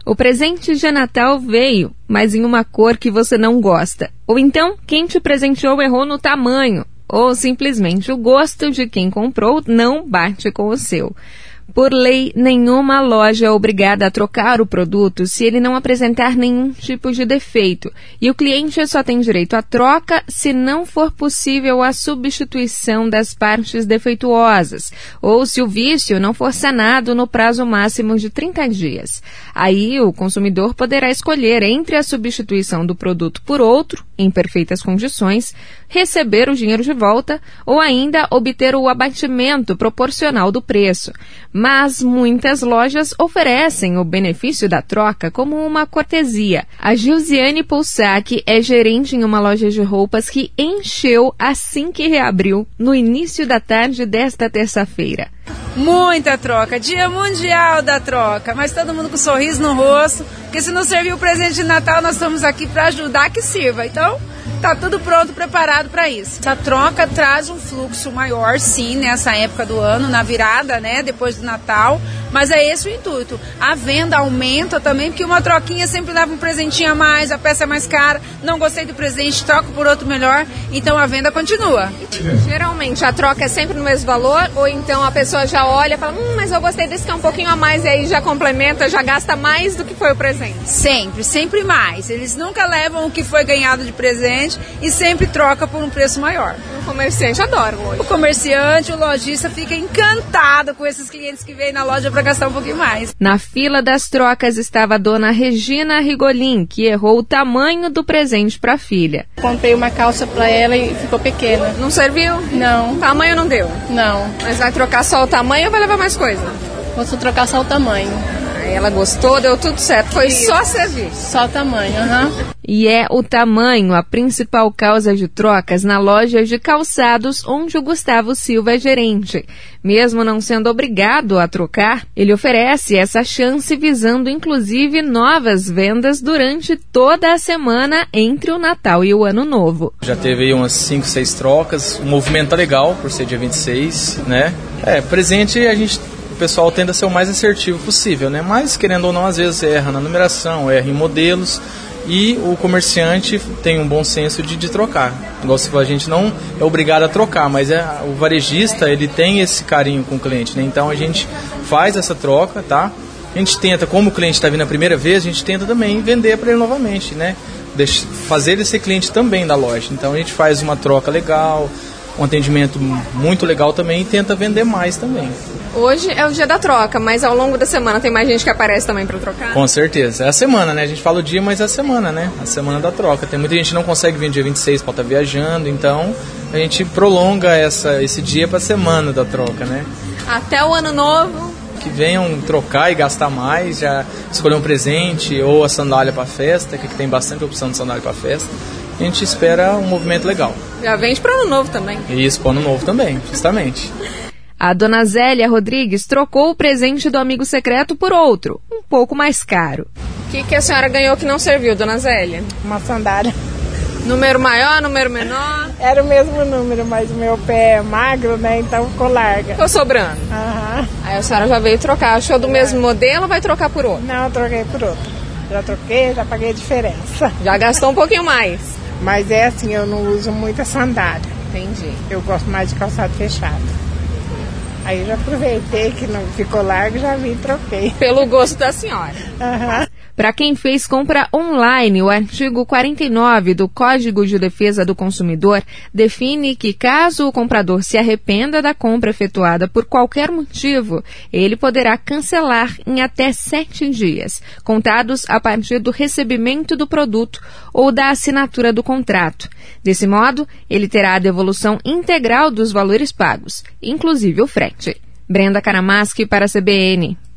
O presente de Natal veio, mas em uma cor que você não gosta. Ou então, quem te presenteou errou no tamanho. Ou simplesmente o gosto de quem comprou não bate com o seu. Por lei, nenhuma loja é obrigada a trocar o produto se ele não apresentar nenhum tipo de defeito. E o cliente só tem direito à troca se não for possível a substituição das partes defeituosas, ou se o vício não for sanado no prazo máximo de 30 dias. Aí, o consumidor poderá escolher entre a substituição do produto por outro, em perfeitas condições, receber o dinheiro de volta ou ainda obter o abatimento proporcional do preço. Mas muitas lojas oferecem o benefício da troca como uma cortesia. A Gilziane Poussac é gerente em uma loja de roupas que encheu assim que reabriu no início da tarde desta terça-feira. Muita troca, Dia Mundial da Troca, mas todo mundo com um sorriso no rosto, porque se não servir o presente de Natal, nós estamos aqui para ajudar que sirva. Então, tá tudo pronto, preparado para isso. Essa troca traz um fluxo maior, sim, nessa época do ano, na virada, né, depois do Natal, mas é esse o intuito. A venda aumenta também, porque uma troquinha sempre leva um presentinho a mais, a peça é mais cara, não gostei do presente, troco por outro melhor, então a venda continua. Geralmente, a troca é sempre no mesmo valor, ou então a pessoa já olha e fala, mas eu gostei desse que é um pouquinho a mais, e aí já complementa, já gasta mais do que foi o presente. Sempre mais. Eles nunca levam o que foi ganhado de presente e sempre troca por um preço maior. O comerciante adora hoje. O comerciante, o lojista fica encantado com esses clientes que vêm na loja para gastar um pouquinho mais. Na fila das trocas estava a dona Regina Rigolin, que errou o tamanho do presente para a filha. Comprei uma calça para ela e ficou pequena. Não serviu? Não. O tamanho não deu? Não. Mas vai trocar só o tamanho ou vai levar mais coisa? Vou trocar só o tamanho. Ela gostou, deu tudo certo. Foi só servir. Só o tamanho, E é o tamanho a principal causa de trocas na loja de calçados onde o Gustavo Silva é gerente. Mesmo não sendo obrigado a trocar, ele oferece essa chance visando inclusive novas vendas durante toda a semana entre o Natal e o Ano Novo. Já teve aí umas 5, 6 trocas, o movimento tá legal por ser dia 26, né? Presente o pessoal tende a ser o mais assertivo possível, né? Mas, querendo ou não, às vezes erra na numeração, erra em modelos e o comerciante tem um bom senso de trocar. Igual se a gente não é obrigado a trocar, mas o varejista, ele tem esse carinho com o cliente, né? Então a gente faz essa troca, tá? A gente tenta, como o cliente está vindo a primeira vez, a gente tenta também vender para ele novamente, né? Fazer ele ser cliente também da loja. Então a gente faz uma troca legal, um atendimento muito legal também e tenta vender mais também. Hoje é o dia da troca, mas ao longo da semana tem mais gente que aparece também para trocar? Com certeza. É a semana, né? A gente fala o dia, mas é a semana, né? A semana da troca. Tem muita gente que não consegue vir dia 26 para estar viajando, então a gente prolonga esse dia para a semana da troca, né? Até o Ano Novo. Que venham trocar e gastar mais, já escolher um presente ou a sandália para festa, que tem bastante opção de sandália para festa. A gente espera um movimento legal. Já vende para o Ano Novo também. Isso, para o Ano Novo também, justamente. A dona Zélia Rodrigues trocou o presente do amigo secreto por outro, um pouco mais caro. O que a senhora ganhou que não serviu, dona Zélia? Uma sandália. Número maior, número menor? Era o mesmo número, mas o meu pé é magro, né? Então ficou larga. Ficou sobrando? Aí a senhora já veio trocar. Achou do mesmo modelo ou vai trocar por outro? Não, eu troquei por outro. Já troquei, já paguei a diferença. Já gastou um pouquinho mais? Mas é assim, eu não uso muita sandália. Entendi. Eu gosto mais de calçado fechado. Aí eu já aproveitei que não ficou largo e já vim e troquei. Pelo gosto da senhora. Para quem fez compra online, o artigo 49 do Código de Defesa do Consumidor define que caso o comprador se arrependa da compra efetuada por qualquer motivo, ele poderá cancelar em até 7 dias, contados a partir do recebimento do produto ou da assinatura do contrato. Desse modo, ele terá a devolução integral dos valores pagos, inclusive o frete. Brenda Karamaski para a CBN.